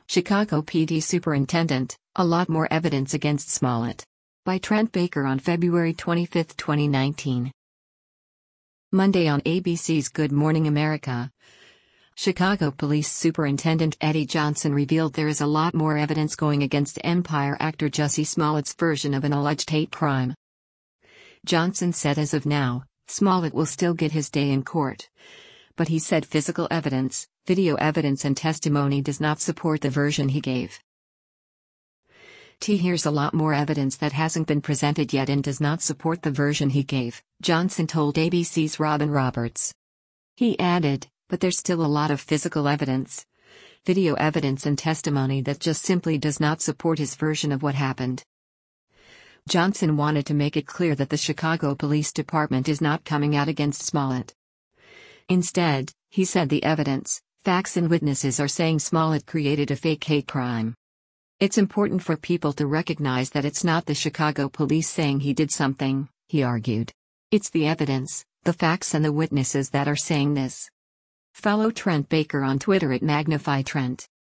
Chicago PD Superintendent, a lot more evidence against Smollett. By Trent Baker on February 25, 2019. Monday on ABC's Good Morning America. Chicago Police Superintendent Eddie Johnson revealed there is a lot more evidence going against Empire actor Jussie Smollett's version of an alleged hate crime. Johnson said as of now, Smollett will still get his day in court. But he said physical evidence, video evidence and testimony does not support the version he gave. Here's a lot more evidence that hasn't been presented yet and does not support the version he gave, Johnson told ABC's Robin Roberts. He added, but there's still a lot of physical evidence, video evidence and testimony that just simply does not support his version of what happened. Johnson wanted to make it clear that the Chicago Police Department is not coming out against Smollett. Instead, he said the evidence, facts and witnesses are saying Smollett created a fake hate crime. It's important for people to recognize that it's not the Chicago police saying he did something, he argued. It's the evidence, the facts and the witnesses that are saying this. Follow Trent Baker on Twitter @MagnifyTrent.